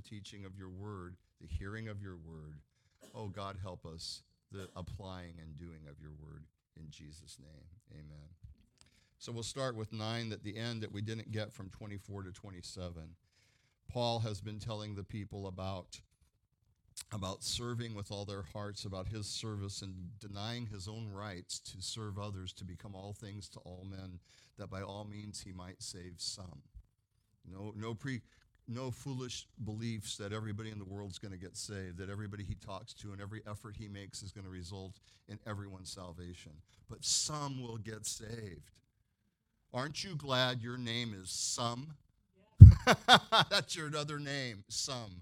teaching of your word, the hearing of your word. Oh, God, help us, the applying and doing of your word. In Jesus' name, amen. So we'll start with 9 at the end that we didn't get from 24 to 27. Paul has been telling the people about serving with all their hearts, about his service and denying his own rights to serve others, to become all things to all men, that by all means he might save some. No foolish beliefs that everybody in the world's going to get saved, that everybody he talks to and every effort he makes is going to result in everyone's salvation. But some will get saved. Aren't you glad your name is Some? That's your other name, Some.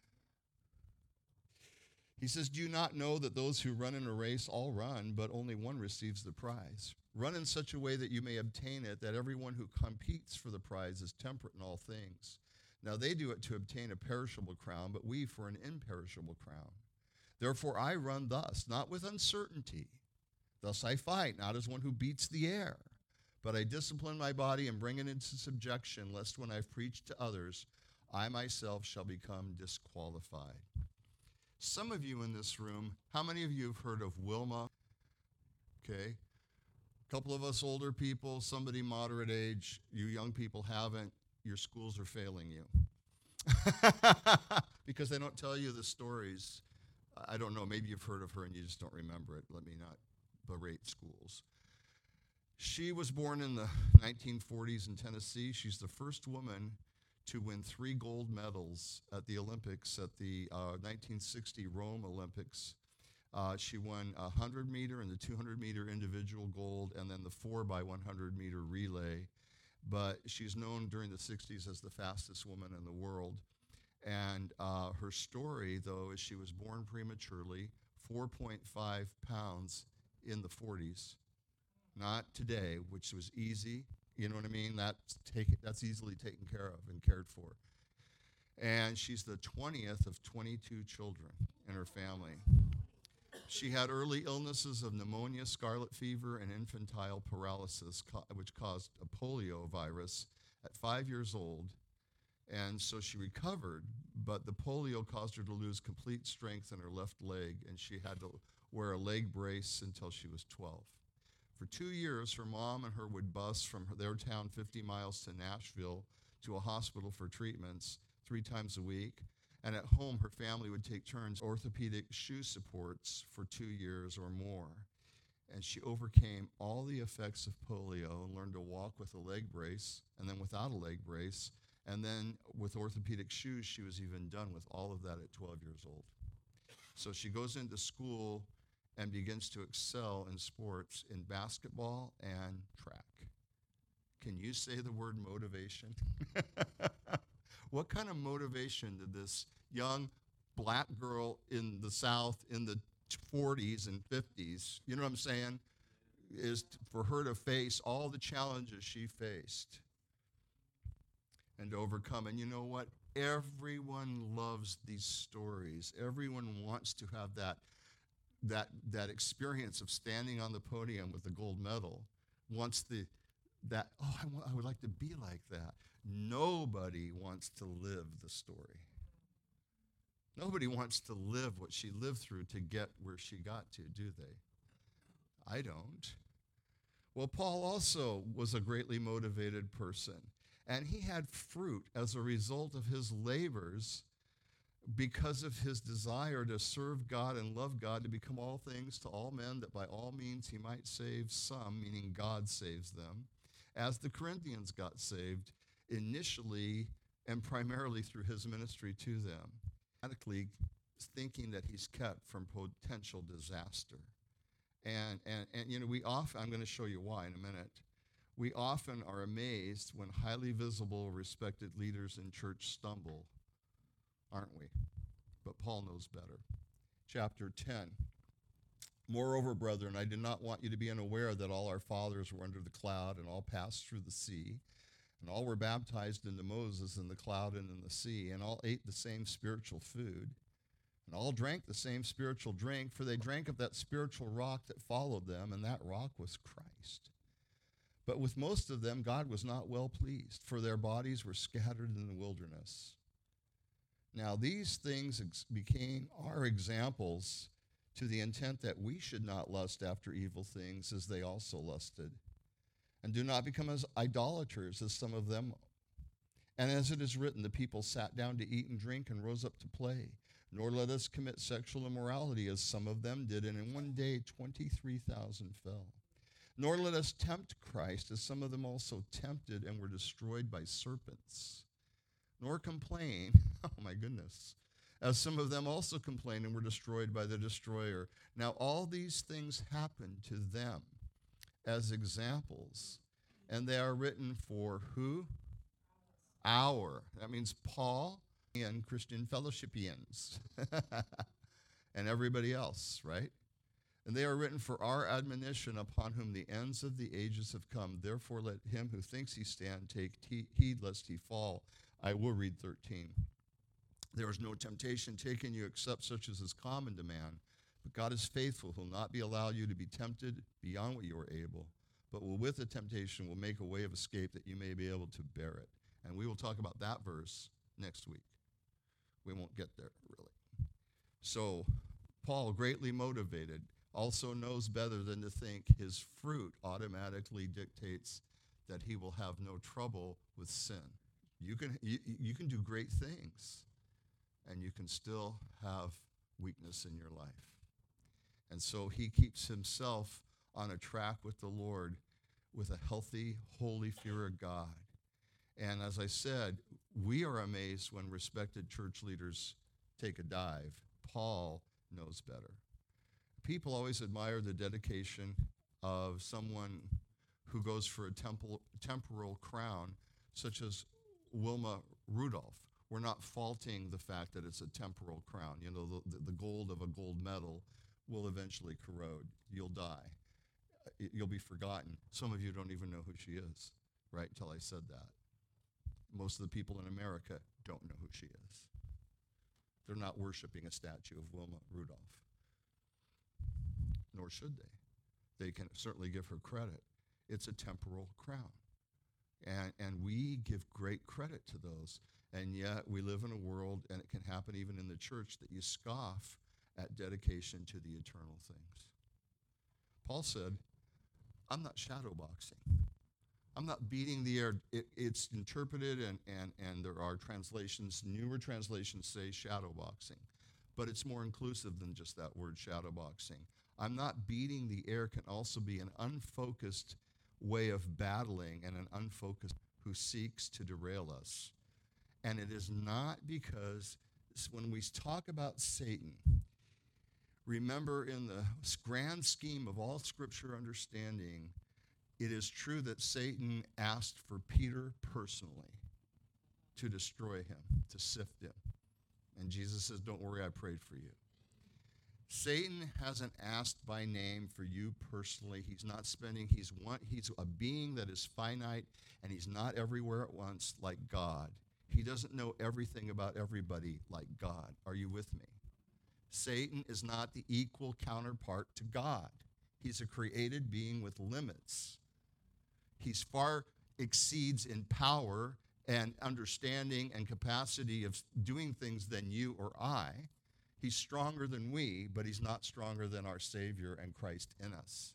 He says, do you not know that those who run in a race all run, but only one receives the prize? Run in such a way that you may obtain it, that everyone who competes for the prize is temperate in all things. Now they do it to obtain a perishable crown, but we for an imperishable crown. Therefore I run thus, not with uncertainty. Thus I fight, not as one who beats the air, but I discipline my body and bring it into subjection, lest when I've preached to others, I myself shall become disqualified. Some of you in this room, how many of you have heard of Wilma? Okay. A couple of us older people, somebody moderate age, you young people haven't. Your schools are failing you. Because they don't tell you the stories. I don't know, maybe you've heard of her and you just don't remember it. Let me not berate schools. She was born in the 1940s in Tennessee. She's the first woman to win 3 gold medals at the Olympics, at the 1960 Rome Olympics. She won a 100-meter and the 200-meter individual gold, and then the 4x100-meter relay. But she's known during the 60s as the fastest woman in the world. And her story, though, is she was born prematurely, 4.5 pounds in the 40s. Not today, which was easy. You know what I mean? That's easily taken care of and cared for. And she's the 20th of 22 children in her family. She had early illnesses of pneumonia, scarlet fever, and infantile paralysis, which caused a polio virus at 5 years old. And so she recovered, but the polio caused her to lose complete strength in her left leg, and she had to wear a leg brace until she was 12. For 2 years, her mom and her would bus from their town 50 miles to Nashville to a hospital for treatments 3 times a week. And at home, her family would take turns orthopedic shoe supports for 2 years or more. And she overcame all the effects of polio and learned to walk with a leg brace, and then without a leg brace. And then with orthopedic shoes, she was even done with all of that at 12 years old. So she goes into school and begins to excel in sports, in basketball and track. Can you say the word motivation? What kind of motivation did this young black girl in the South in the 40s and 50s, you know what I'm saying, is for her to face all the challenges she faced and to overcome? And you know what? Everyone loves these stories. Everyone wants to have that experience of standing on the podium with the gold medal, wants I would like to be like that. Nobody wants to live the story. Nobody wants to live what she lived through to get where she got to, do they? I don't. Well, Paul also was a greatly motivated person, and he had fruit as a result of his labors because of his desire to serve God and love God, to become all things to all men, that by all means he might save some, meaning God saves them, as the Corinthians got saved initially and primarily through his ministry to them, radically thinking that he's kept from potential disaster. And you know, I'm going to show you why in a minute. We often are amazed when highly visible, respected leaders in church stumble, aren't we? But Paul knows better. Chapter 10. Moreover, brethren, I do not want you to be unaware that all our fathers were under the cloud and all passed through the sea, and all were baptized into Moses in the cloud and in the sea, and all ate the same spiritual food, and all drank the same spiritual drink, for they drank of that spiritual rock that followed them, and that rock was Christ. But with most of them God was not well pleased, for their bodies were scattered in the wilderness. Now these things became our examples to the intent that we should not lust after evil things as they also lusted. And do not become as idolaters as some of them. And as it is written, the people sat down to eat and drink and rose up to play. Nor let us commit sexual immorality as some of them did, and in one day 23,000 fell. Nor let us tempt Christ as some of them also tempted and were destroyed by serpents. Nor complain, oh my goodness, as some of them also complained and were destroyed by the destroyer. Now all these things happened to them as examples, and they are written for who? That means Paul and Christian fellowshipians and everybody else, right? And they are written for our admonition, upon whom the ends of the ages have come. Therefore let him who thinks he stand take heed lest he fall. I will read 13. There is no temptation taken you except such as is common to man. But God is faithful, who will not allow you to be tempted beyond what you are able, but will with the temptation will make a way of escape that you may be able to bear it. And we will talk about that verse next week. We won't get there, really. So, Paul, greatly motivated, also knows better than to think his fruit automatically dictates that he will have no trouble with sin. You can do great things, and you can still have weakness in your life. And so he keeps himself on a track with the Lord with a healthy, holy fear of God. And as I said, we are amazed when respected church leaders take a dive. Paul knows better. People always admire the dedication of someone who goes for a temporal crown, such as Wilma Rudolph. We're not faulting the fact that it's a temporal crown. You know, the gold of a gold medal will eventually corrode. You'll die. You'll be forgotten. Some of you don't even know who she is, right, until I said that. Most of the people in America don't know who she is. They're not worshiping a statue of Wilma Rudolph, nor should they. They can certainly give her credit. It's a temporal crown. And we give great credit to those. And yet we live in a world, and it can happen even in the church, that you scoff at dedication to the eternal things. Paul said, I'm not shadowboxing. I'm not beating the air. It's interpreted, and there are translations, newer translations say shadowboxing. But it's more inclusive than just that word, shadowboxing. I'm not beating the air can also be an unfocused way of battling, and an unfocused who seeks to derail us. And it is not because when we talk about Satan, remember, in the grand scheme of all Scripture understanding, it is true that Satan asked for Peter personally to destroy him, to sift him. And Jesus says, don't worry, I prayed for you. Satan hasn't asked by name for you personally. He's not spending, he's a being that is finite, and he's not everywhere at once like God. He doesn't know everything about everybody like God. Are you with me? Satan is not the equal counterpart to God. He's a created being with limits. He's far exceeds in power and understanding and capacity of doing things than you or I. He's stronger than we, but he's not stronger than our Savior and Christ in us.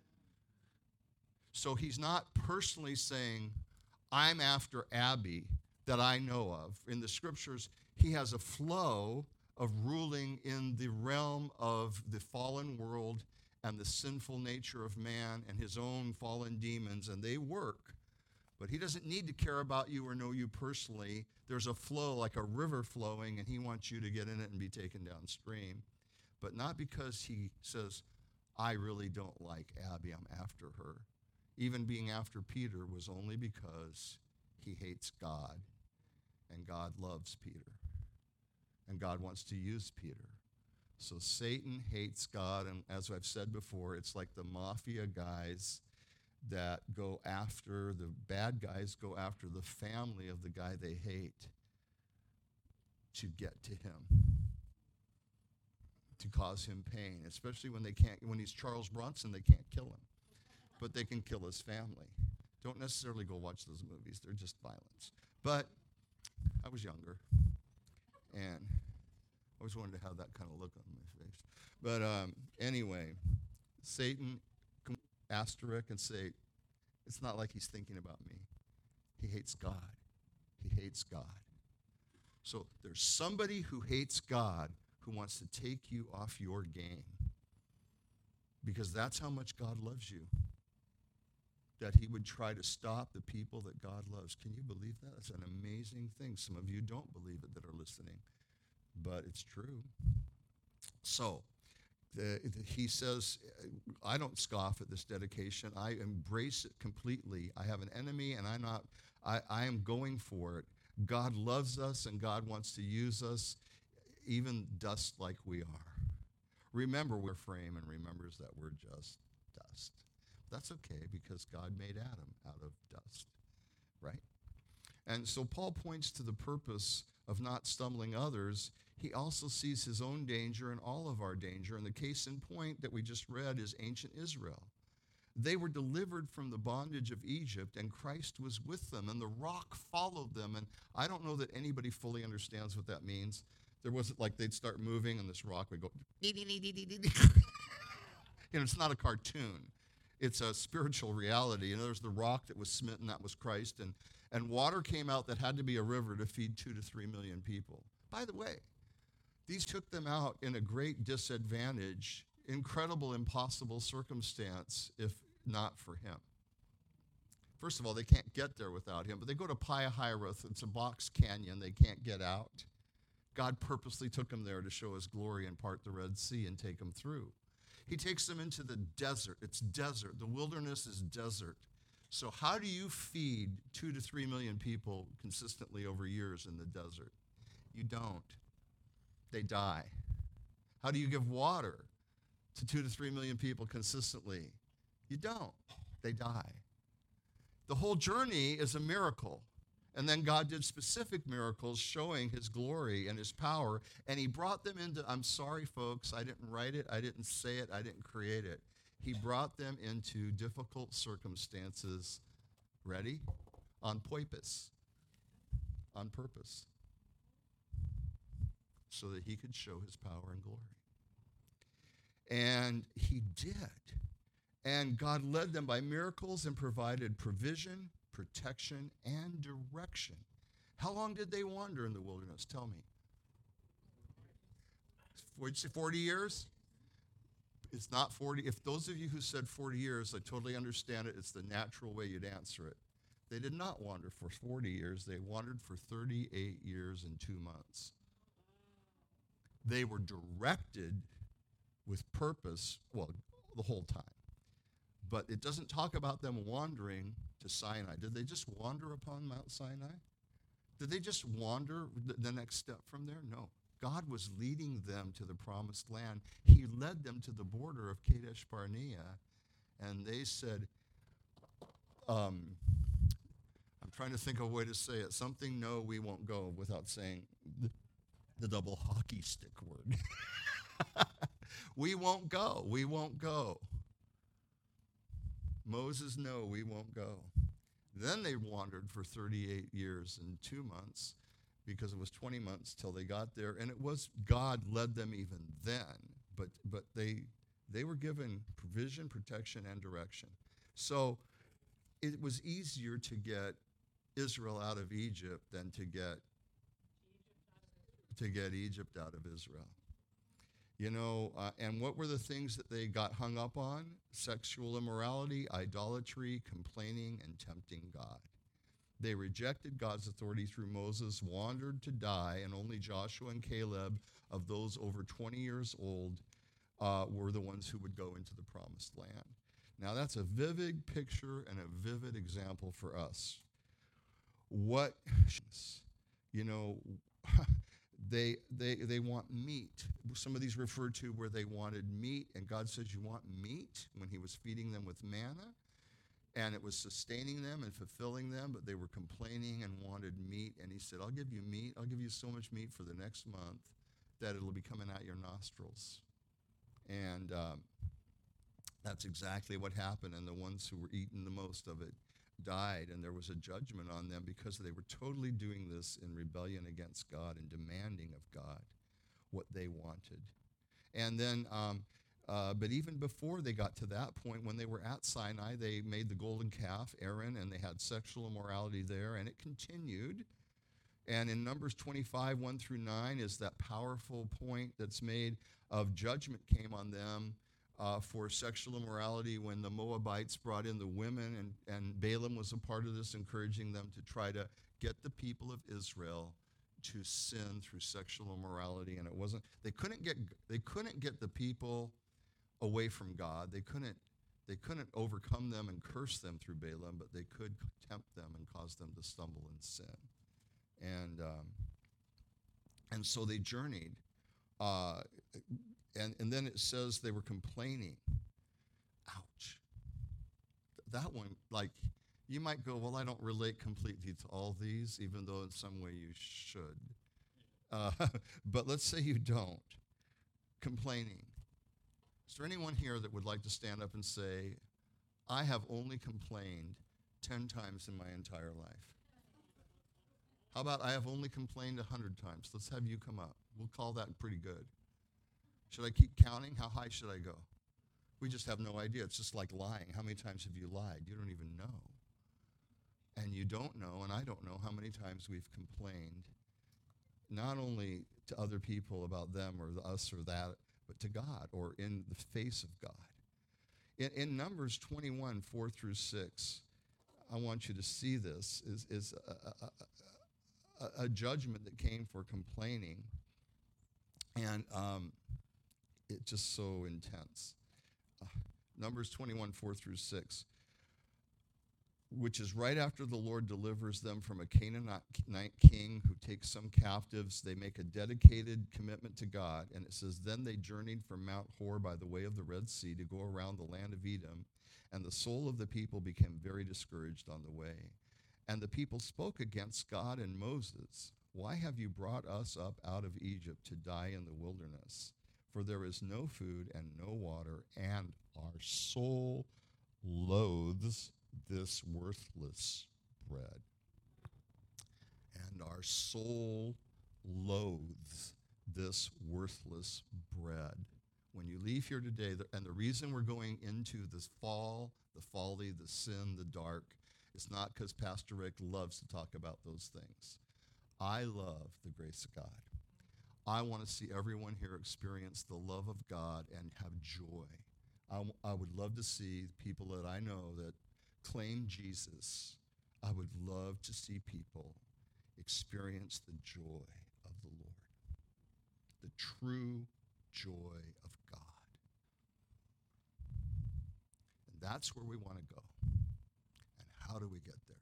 So he's not personally saying, I'm after Abby that I know of. In the Scriptures, he has a flow of ruling in the realm of the fallen world and the sinful nature of man and his own fallen demons, and they work. But he doesn't need to care about you or know you personally. There's a flow like a river flowing, and he wants you to get in it and be taken downstream. But not because he says, I really don't like Abby, I'm after her. Even being after Peter was only because he hates God, and God loves Peter, and God wants to use Peter. So Satan hates God, and as I've said before, it's like the mafia guys that go after, the bad guys go after the family of the guy they hate to get to him, to cause him pain, especially when he's Charles Bronson, they can't kill him, but they can kill his family. Don't necessarily go watch those movies. They're just violence. But I was younger, And I always wanted to have that kind of look on my face. But anyway, Satan can asterisk and say, it's not like he's thinking about me. He hates God. He hates God. So there's somebody who hates God who wants to take you off your game. Because that's how much God loves you. That he would try to stop the people that God loves. Can you believe that? That's an amazing thing. Some of you don't believe it that are listening. But it's true. So, he says, I don't scoff at this dedication. I embrace it completely. I have an enemy, and I am going for it. God loves us, and God wants to use us, even dust like we are. Remember, we're frame and remembers that we're just dust. That's okay, because God made Adam out of dust, right? And so Paul points to the purpose of not stumbling others. He also sees his own danger and all of our danger. And the case in point that we just read is ancient Israel. They were delivered from the bondage of Egypt, and Christ was with them, and the rock followed them. And I don't know that anybody fully understands what that means. There wasn't like they'd start moving, and this rock would go, it's not a cartoon. It's a spiritual reality. And there's the rock that was smitten, that was Christ. And water came out that had to be a river to feed 2 to 3 million people. By the way, these took them out in a great disadvantage, incredible, impossible circumstance, if not for him. First of all, they can't get there without him, but they go to Pi-hahiroth. It's a box canyon. They can't get out. God purposely took them there to show his glory and part the Red Sea and take them through. He takes them into the desert. It's desert. The wilderness is desert. So how do you feed 2 to 3 million people consistently over years in the desert? You don't. They die. How do you give water to 2 to 3 million people consistently? You don't. They die. The whole journey is a miracle. And then God did specific miracles showing his glory and his power. And he brought them into, I'm sorry, folks, I didn't write it, I didn't say it, I didn't create it. He brought them into difficult circumstances, ready? On purpose. On purpose. So that he could show his power and glory. And he did. And God led them by miracles and provided provision, protection, and direction. How long did they wander in the wilderness? Tell me. 40 years? It's not 40. If those of you who said 40 years, I totally understand it. It's the natural way you'd answer it. They did not wander for 40 years. They wandered for 38 years and 2 months. They were directed with purpose, well, the whole time. But it doesn't talk about them wandering to Sinai. Did they just wander upon Mount Sinai? Did they just wander the next step from there? No. God was leading them to the promised land. He led them to the border of Kadesh Barnea, and they said, I'm trying to think of a way to say it. Something, no, we won't go, without saying the double hockey stick word. We won't go. We won't go. Moses, no, we won't go. Then they wandered for 38 years and 2 months, because it was 20 months till they got there, and it was God led them even then, but they were given provision, protection, and direction. So it was easier to get Israel out of Egypt than to get Egypt out of Israel. You know, and what were the things that they got hung up on? Sexual immorality, idolatry, complaining, and tempting God. They rejected God's authority through Moses, wandered to die, and only Joshua and Caleb, of those over 20 years old, were the ones who would go into the promised land. Now, that's a vivid picture and a vivid example for us. What, you know, they want meat. Some of these refer to where they wanted meat, and God says, you want meat? When he was feeding them with manna, and it was sustaining them and fulfilling them, but they were complaining and wanted meat, and he said, I'll give you meat. I'll give you so much meat for the next month that it'll be coming out your nostrils. And that's exactly what happened, and the ones who were eating the most of it died, and there was a judgment on them because they were totally doing this in rebellion against God and demanding of God what they wanted. And then, but even before they got to that point, when they were at Sinai, they made the golden calf, Aaron, and they had sexual immorality there, and it continued. And in Numbers 25, 1 through 9, is that powerful point that's made of judgment came on them for sexual immorality when the Moabites brought in the women, and Balaam was a part of this, encouraging them to try to get the people of Israel to sin through sexual immorality. And it wasn't, they couldn't get the people away from God. They couldn't overcome them and curse them through Balaam, but they could tempt them and cause them to stumble in sin. And so they journeyed, and then it says they were complaining. Ouch. That one, like, you might go, well, I don't relate completely to all these, even though in some way you should. But let's say you don't. Complaining. Is there anyone here that would like to stand up and say, I have only complained 10 times in my entire life? How about I have only complained 100 times? Let's have you come up. We'll call that pretty good. Should I keep counting? How high should I go? We just have no idea. It's just like lying. How many times have you lied? You don't even know. And you don't know, and I don't know how many times we've complained, not only to other people about them or us or that, but to God or in the face of God. In Numbers 21, 4 through 6, I want you to see this, is a judgment that came for complaining, and it's just so intense. Numbers 21, 4 through 6, which is right after the Lord delivers them from a Canaanite king who takes some captives. They make a dedicated commitment to God, and it says, then they journeyed from Mount Hor by the way of the Red Sea to go around the land of Edom, and the soul of the people became very discouraged on the way. And the people spoke against God and Moses, why have you brought us up out of Egypt to die in the wilderness? For there is no food and no water, and our soul loathes this worthless bread. And our soul loathes this worthless bread. When you leave here today, and the reason we're going into this fall, the folly, the sin, the dark, it's not because Pastor Rick loves to talk about those things. I love the grace of God. I want to see everyone here experience the love of God and have joy. I would love to see people that I know that claim Jesus. I would love to see people experience the joy of the Lord, the true joy of God. And that's where we want to go. And how do we get there?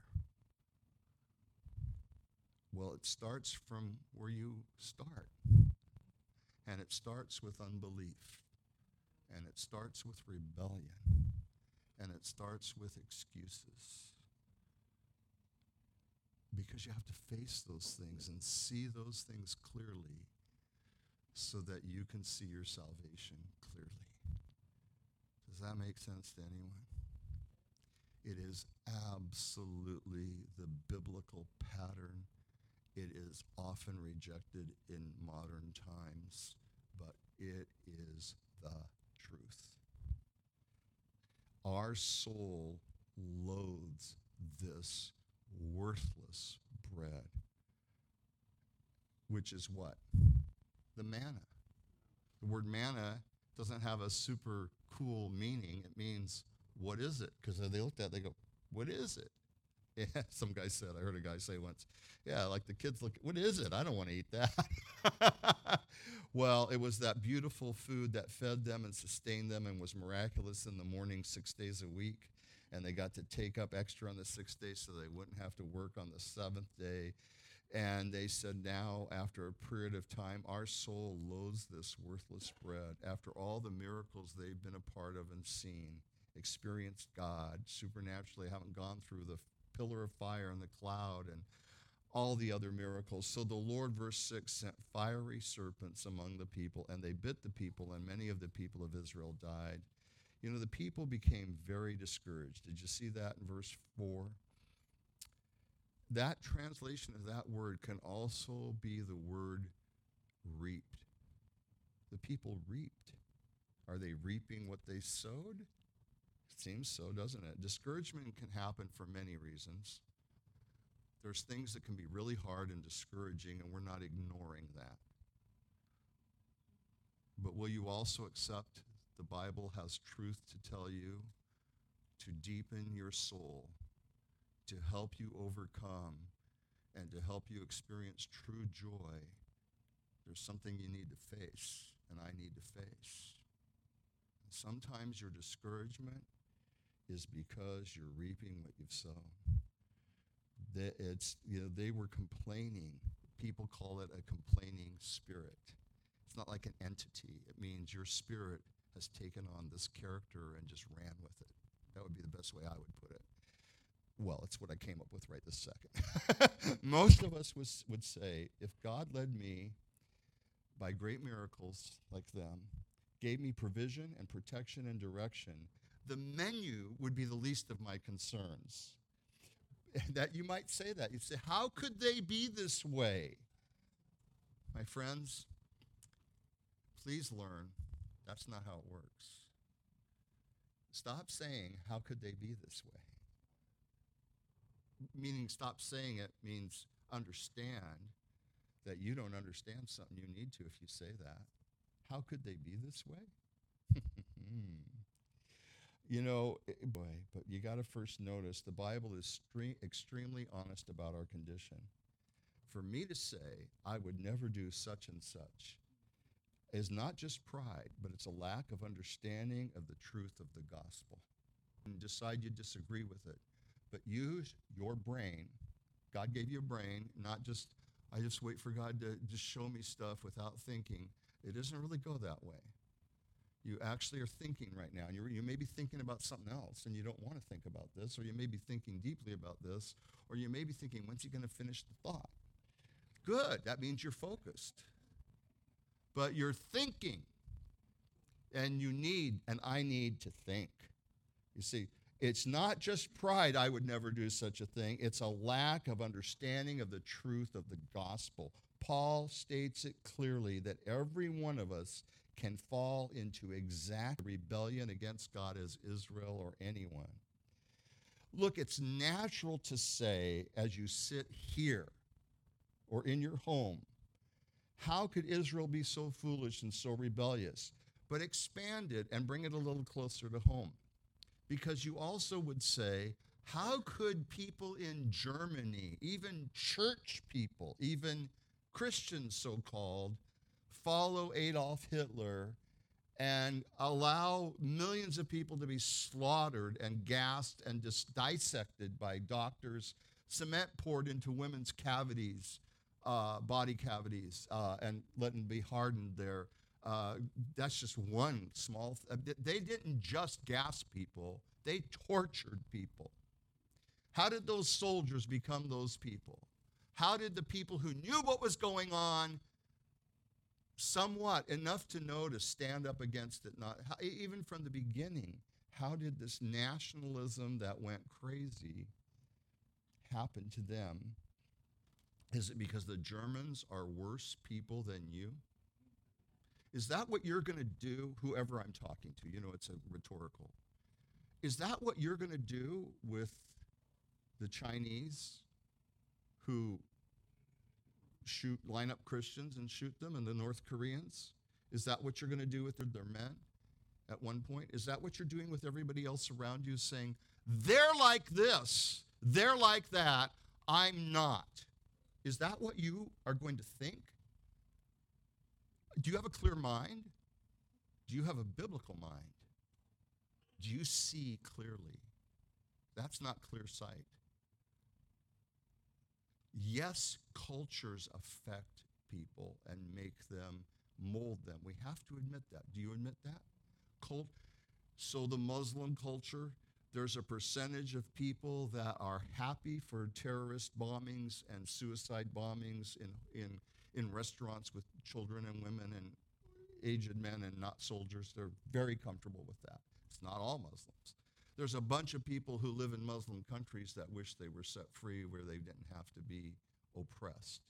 Well, it starts from where you start. And it starts with unbelief. And it starts with rebellion. And it starts with excuses. Because you have to face those things and see those things clearly so that you can see your salvation clearly. Does that make sense to anyone? It is absolutely the biblical pattern. It is often rejected in modern times, but it is the truth. Our soul loathes this worthless bread, which is what? The manna. The word manna doesn't have a super cool meaning. It means, what is it? Because they looked at it, they go, what is it? Yeah, some guy said, I heard a guy say once, yeah, like the kids look, what is it? I don't want to eat that. Well, it was that beautiful food that fed them and sustained them and was miraculous in the morning 6 days a week. And they got to take up extra on the 6th day so they wouldn't have to work on the 7th day. And they said, now, after a period of time, our soul loathes this worthless bread. After all the miracles they've been a part of and seen, experienced God supernaturally, haven't gone through the pillar of fire and the cloud and all the other miracles. So the Lord, verse 6, sent fiery serpents among the people, and they bit the people, and many of the people of Israel died. You know, the people became very discouraged. Did you see that in verse 4? that translation of that word can also be the word reaped. The people reaped. Are they reaping what they sowed? Seems so, doesn't it? Discouragement can happen for many reasons. There's things that can be really hard and discouraging, and we're not ignoring that. But will you also accept the Bible has truth to tell you, to deepen your soul, to help you overcome, and to help you experience true joy? There's something you need to face, and I need to face. Sometimes your discouragement is because you're reaping what you've sown. They were complaining. People call it a complaining spirit. It's not like an entity. It means your spirit has taken on this character and just ran with it. That would be the best way I would put it. Well, it's what I came up with right this second. Most of us would say, if God led me by great miracles like them, gave me provision and protection and direction, the menu would be the least of my concerns. That you might say that. You'd say, how could they be this way? My friends, please learn that's not how it works. Stop saying, how could they be this way? Meaning stop saying it means understand that you don't understand something you need to if you say that. How could they be this way? But you got to first notice the Bible is extremely honest about our condition. For me to say, I would never do such and such, is not just pride, but it's a lack of understanding of the truth of the gospel. And decide you disagree with it. But use your brain. God gave you a brain, not just, I just wait for God to just show me stuff without thinking. It doesn't really go that way. You actually are thinking right now, and you may be thinking about something else, and you don't want to think about this, or you may be thinking deeply about this, or you may be thinking, when's he going to finish the thought? Good, that means you're focused. But you're thinking, and I need to think. You see, it's not just pride, I would never do such a thing. It's a lack of understanding of the truth of the gospel. Paul states it clearly that every one of us can fall into exact rebellion against God as Israel or anyone. Look, it's natural to say as you sit here or in your home, how could Israel be so foolish and so rebellious? But expand it and bring it a little closer to home. Because you also would say, how could people in Germany, even church people, even Christians so-called, follow Adolf Hitler and allow millions of people to be slaughtered and gassed and just dissected by doctors, cement poured into women's cavities, body cavities, and let them be hardened there. That's just one small they didn't just gas people, they tortured people. How did those soldiers become those people? How did the people who knew what was going on somewhat enough to know to stand up against it, even from the beginning, how did this nationalism that went crazy happen to them? Is it because the Germans are worse people than you? Is that what you're going to do, whoever I'm talking to? You know, it's a rhetorical. Is that what you're going to do with the Chinese who line up Christians and shoot them, and the North Koreans? Is that what you're going to do with their men at one point? Is that what you're doing with everybody else around you, saying, they're like this, they're like that, I'm not? Is that what you are going to think? Do you have a clear mind? Do you have a biblical mind? Do you see clearly? That's not clear sight. Yes, cultures affect people and make them, mold them. We have to admit that. Do you admit that? So the Muslim culture, there's a percentage of people that are happy for terrorist bombings and suicide bombings in restaurants with children and women and aged men and not soldiers. They're very comfortable with that. It's not all Muslims. There's a bunch of people who live in Muslim countries that wish they were set free where they didn't have to be oppressed.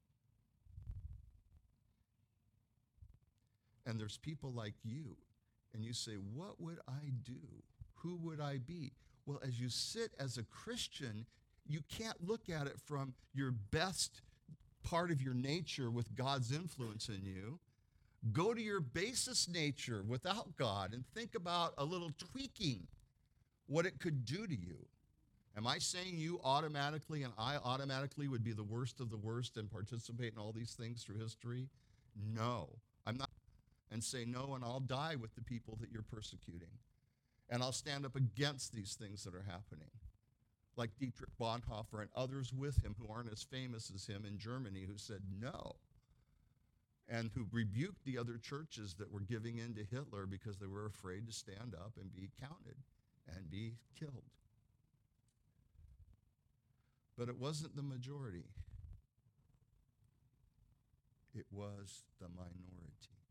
And there's people like you, and you say, what would I do? Who would I be? Well, as you sit as a Christian, you can't look at it from your best part of your nature with God's influence in you. Go to your basest nature without God and think about a little tweaking, what it could do to you. Am I saying you automatically and I automatically would be the worst of the worst and participate in all these things through history? No, I'm not. And say no, and I'll die with the people that you're persecuting. And I'll stand up against these things that are happening. Like Dietrich Bonhoeffer and others with him who aren't as famous as him in Germany who said no. And who rebuked the other churches that were giving in to Hitler because they were afraid to stand up and be counted and be killed. But it wasn't the majority. It was the minority.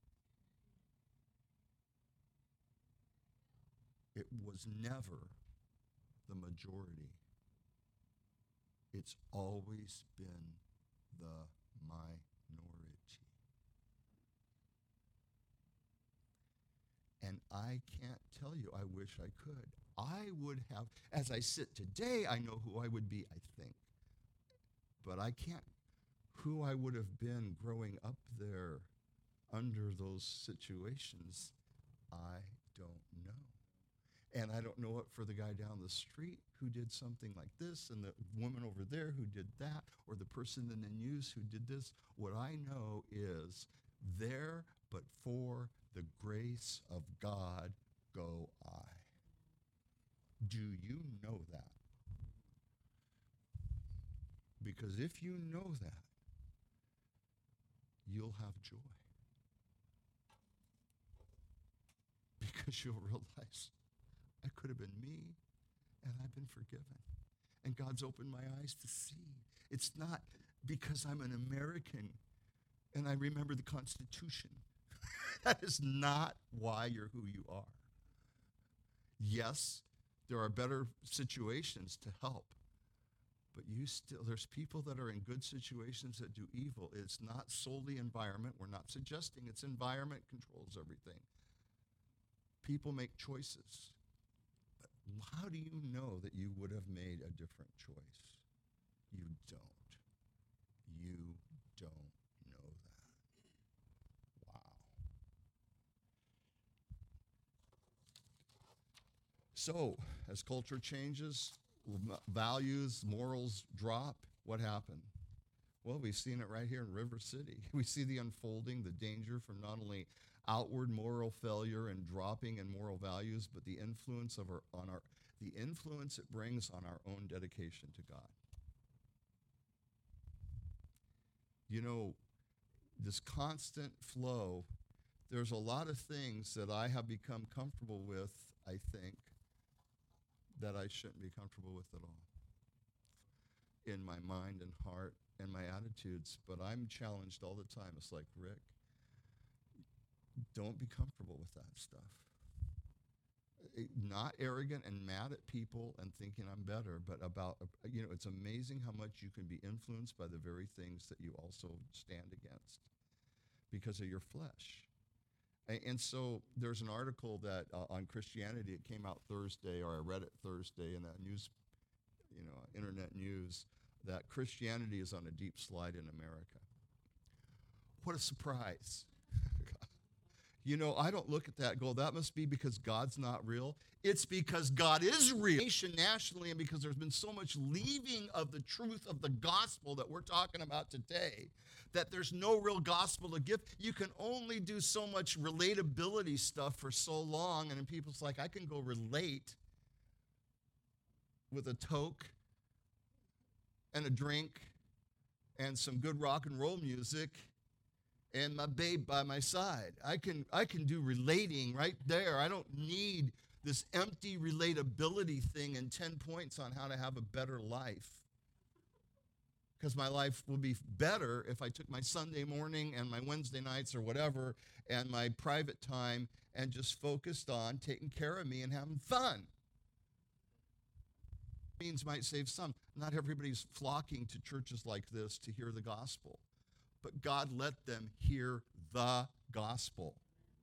It was never the majority. It's always been the minority. And I can't tell you, I wish I could. I would have, as I sit today, I know who I would be, I think. But I can't, who I would have been growing up there under those situations, I don't know. And I don't know it for the guy down the street who did something like this, and the woman over there who did that, or the person in the news who did this. What I know is there, but for the grace of God go I. Do you know that? Because if you know that, you'll have joy. Because you'll realize, I could have been me, and I've been forgiven. And God's opened my eyes to see. It's not because I'm an American and I remember the Constitution. That is not why you're who you are. Yes, there are better situations to help, but there's people that are in good situations that do evil. It's not solely environment. We're not suggesting it's environment controls everything. People make choices. How do you know that you would have made a different choice? You don't. You don't know that. Wow. So, as culture changes, values, morals drop, what happened? Well, we've seen it right here in River City. We see the unfolding, the danger from not only outward moral failure and dropping in moral values, but the influence the influence it brings on our own dedication to God. You know, this constant flow, there's a lot of things that I have become comfortable with, I think, that I shouldn't be comfortable with at all in my mind and heart and my attitudes, but I'm challenged all the time. It's like, Rick, don't be comfortable with that stuff. Not arrogant and mad at people and thinking I'm better, but about, it's amazing how much you can be influenced by the very things that you also stand against because of your flesh. And so there's an article that on Christianity, it came out Thursday, or I read it Thursday in that news, internet news, that Christianity is on a deep slide in America. What a surprise. I don't look at that and go, that must be because God's not real. It's because God is real. Nationally, and because there's been so much leaving of the truth of the gospel that we're talking about today, that there's no real gospel to give. You can only do so much relatability stuff for so long, and then people's like, I can go relate with a toke and a drink and some good rock and roll music and my babe by my side. I can do relating right there. I don't need this empty relatability thing and 10 points on how to have a better life. Because my life will be better if I took my Sunday morning and my Wednesday nights or whatever and my private time and just focused on taking care of me and having fun. Means might save some. Not everybody's flocking to churches like this to hear the gospel. But God let them hear the gospel.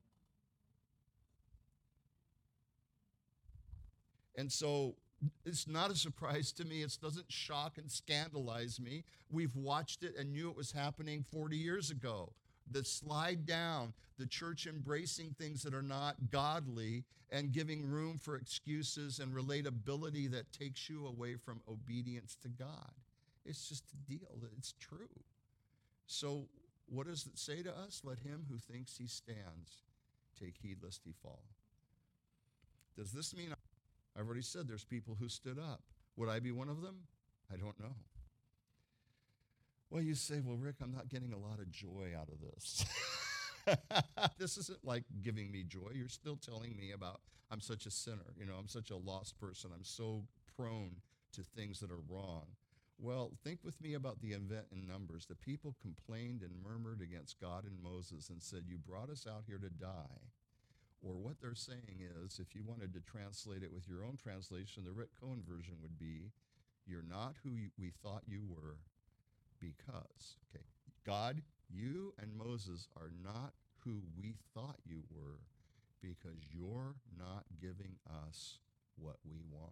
And so it's not a surprise to me. It doesn't shock and scandalize me. We've watched it and knew it was happening 40 years ago. The slide down, the church embracing things that are not godly and giving room for excuses and relatability that takes you away from obedience to God. It's just a deal. It's true. So what does it say to us? Let him who thinks he stands take heed lest he fall. Does this mean, I've already said there's people who stood up. Would I be one of them? I don't know. Well, you say, well, Rick, I'm not getting a lot of joy out of this. This isn't like giving me joy. You're still telling me about I'm such a sinner. I'm such a lost person. I'm so prone to things that are wrong. Well, think with me about the event in Numbers. The people complained and murmured against God and Moses and said, you brought us out here to die. Or what they're saying is, if you wanted to translate it with your own translation, the Rick Cohen version would be, you're not who we thought you were because, okay, God, you and Moses are not who we thought you were because you're not giving us what we want.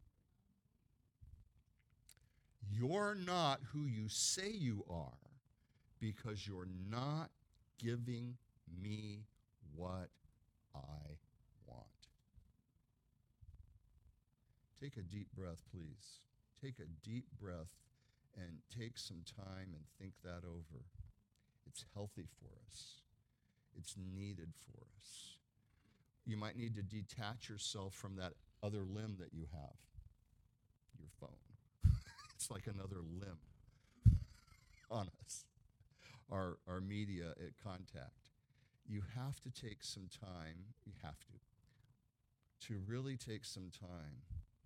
You're not who you say you are because you're not giving me what I want. Take a deep breath, please. Take a deep breath and take some time and think that over. It's healthy for us. It's needed for us. You might need to detach yourself from that other limb that you have, your phone. It's like another limb on us, our media at contact. You have to take some time, to really take some time.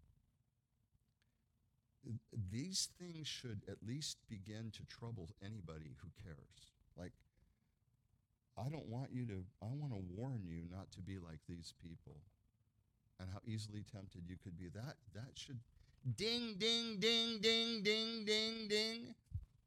These things should at least begin to trouble anybody who cares. Like, I want to warn you not to be like these people and how easily tempted you could be. That should ding, ding, ding, ding, ding, ding, ding.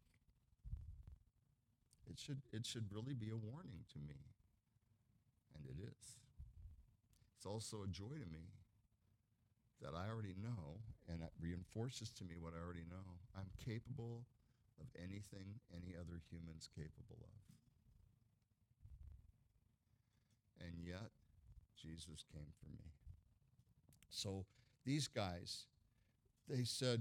It should really be a warning to me. And it is. It's also a joy to me that I already know, and it reinforces to me what I already know. I'm capable of anything any other human's capable of. And yet, Jesus came for me. So these guys, he says,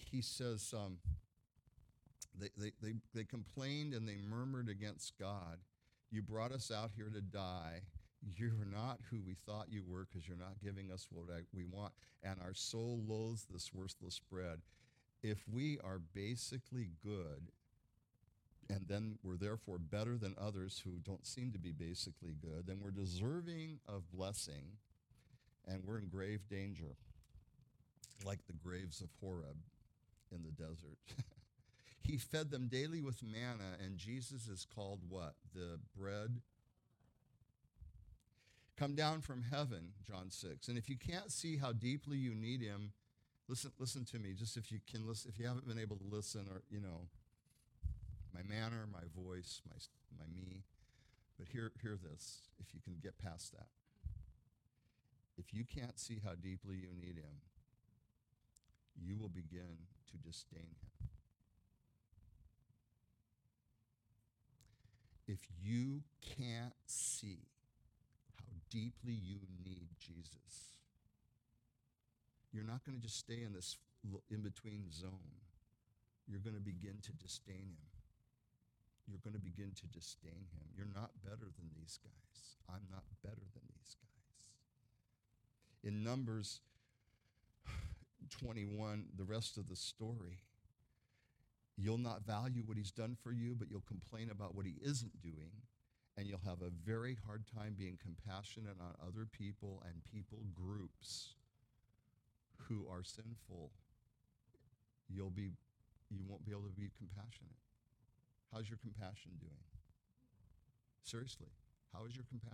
they complained and they murmured against God. You brought us out here to die. You're not who we thought you were because you're not giving us what we want. And our soul loathes this worthless bread. If we are basically good, and then we're therefore better than others who don't seem to be basically good, then we're deserving of blessing, and we're in grave danger, like the graves of Horeb in the desert. He fed them daily with manna, and Jesus is called what? The bread come down from heaven, John 6. And if you can't see how deeply you need him, listen to me. Just if you can listen, if you haven't been able to listen, or my manner, my voice, my me. But hear this, if you can get past that. If you can't see how deeply you need him, you will begin to disdain him. If you can't see how deeply you need Jesus, you're not going to just stay in this in-between zone. You're going to begin to disdain him. You're going to begin to disdain him. You're not better than these guys. I'm not better than these guys. In Numbers 21, the rest of the story, you'll not value what he's done for you, but you'll complain about what he isn't doing, and you'll have a very hard time being compassionate on other people and people groups who are sinful. You won't be able to be compassionate. How's your compassion doing? Seriously, how is your compassion?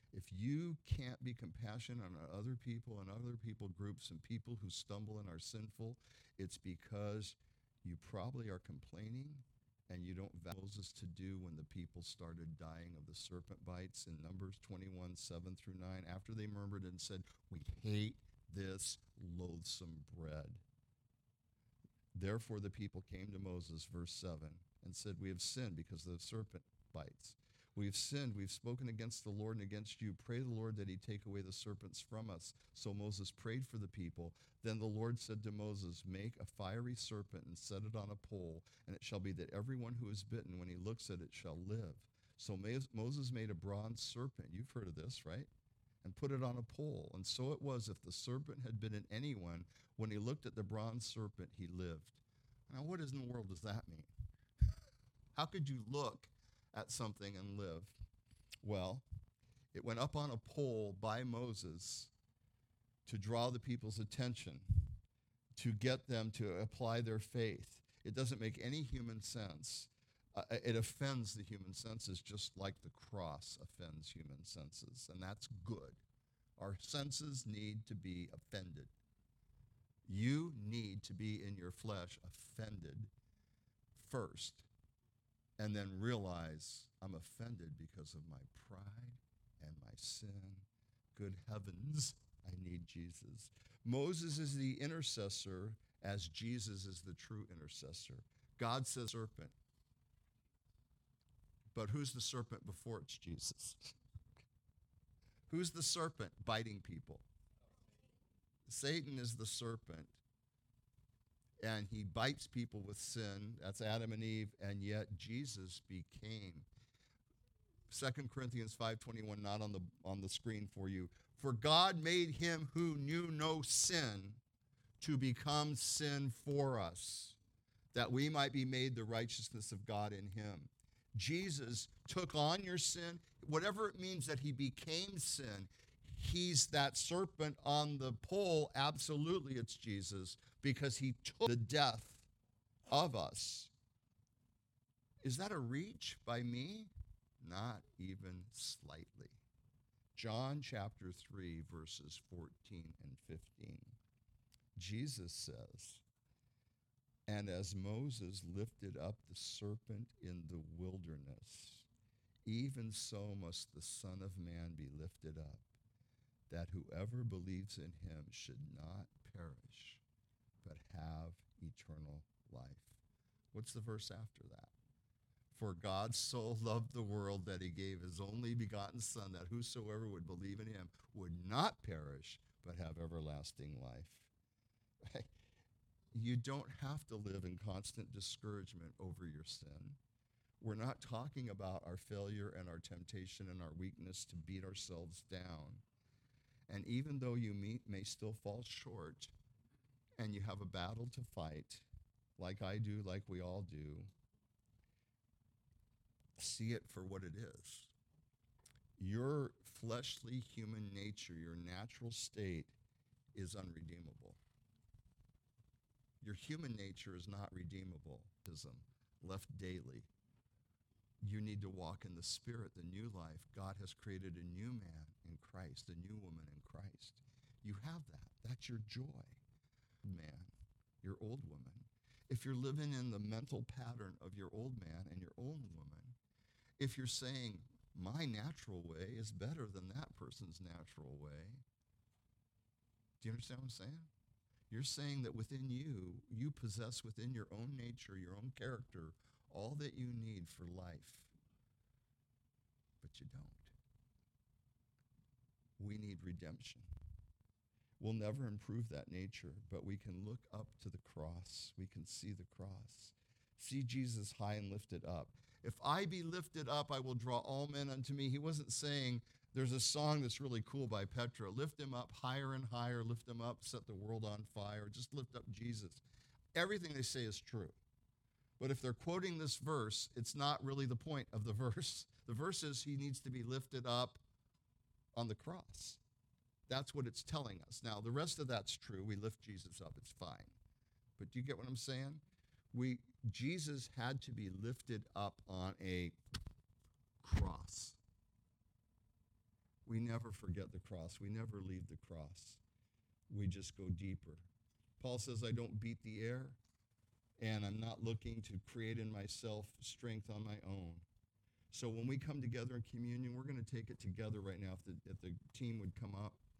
If you can't be compassionate on other people and other people groups and people who stumble and are sinful, it's because you probably are complaining and you don't value Moses to do when the people started dying of the serpent bites in Numbers 21, 7 through 9, after they murmured and said, we hate this loathsome bread. Therefore the people came to Moses, verse 7, and said, we have sinned because of the serpent bites. We've sinned, we've spoken against the Lord and against you. Pray the Lord that he take away the serpents from us. So Moses prayed for the people. Then the Lord said to Moses, make a fiery serpent and set it on a pole, and it shall be that everyone who is bitten, when he looks at it, shall live. So Moses made a bronze serpent. You've heard of this, right? And put it on a pole. And so it was, if the serpent had bitten anyone, when he looked at the bronze serpent, he lived. Now, what in the world does that mean? How could you look at something and live? Well, it went up on a pole by Moses to draw the people's attention, to get them to apply their faith. It doesn't make any human sense. It offends the human senses just like the cross offends human senses, and that's good. Our senses need to be offended. You need to be in your flesh offended first, and then realize I'm offended because of my pride and my sin. Good heavens, I need Jesus. Moses is the intercessor as Jesus is the true intercessor. God says serpent. But who's the serpent before it's Jesus? Who's the serpent biting people? Satan is the serpent. And he bites people with sin. That's Adam and Eve. And yet Jesus became. 2 Corinthians 5:21, not on the screen for you. For God made him who knew no sin to become sin for us, that we might be made the righteousness of God in him. Jesus took on your sin, whatever it means that he became sin. He's that serpent on the pole. Absolutely, it's Jesus, because he took the death of us. Is that a reach by me? Not even slightly. John chapter 3, verses 14 and 15. Jesus says, and as Moses lifted up the serpent in the wilderness, even so must the Son of Man be lifted up, that whoever believes in him should not perish, but have eternal life. What's the verse after that? For God so loved the world that he gave his only begotten Son, that whosoever would believe in him would not perish, but have everlasting life. You don't have to live in constant discouragement over your sin. We're not talking about our failure and our temptation and our weakness to beat ourselves down. And even though you may still fall short and you have a battle to fight, like I do, like we all do, see it for what it is. Your fleshly human nature, your natural state, is unredeemable. Your human nature is not redeemable. Left daily. You need to walk in the Spirit, the new life. God has created a new man in Christ, a new woman in Christ. You have that. That's your joy. Man, your old woman. If you're living in the mental pattern of your old man and your old woman, if you're saying, my natural way is better than that person's natural way, do you understand what I'm saying? You're saying that within you, you possess within your own nature, your own character, all that you need for life. But you don't. We need redemption. We'll never improve that nature, but we can look up to the cross. We can see the cross. See Jesus high and lifted up. If I be lifted up, I will draw all men unto me. He wasn't saying, there's a song that's really cool by Petra. Lift him up higher and higher. Lift him up. Set the world on fire. Just lift up Jesus. Everything they say is true. But if they're quoting this verse, it's not really the point of the verse. The verse is he needs to be lifted up on the cross. That's what it's telling us. Now, the rest of that's true. We lift Jesus up. It's fine. But do you get what I'm saying? Jesus had to be lifted up on a cross. We never forget the cross. We never leave the cross. We just go deeper. Paul says, I don't beat the air, and I'm not looking to create in myself strength on my own. So when we come together in communion, we're going to take it together right now. If the team would come up.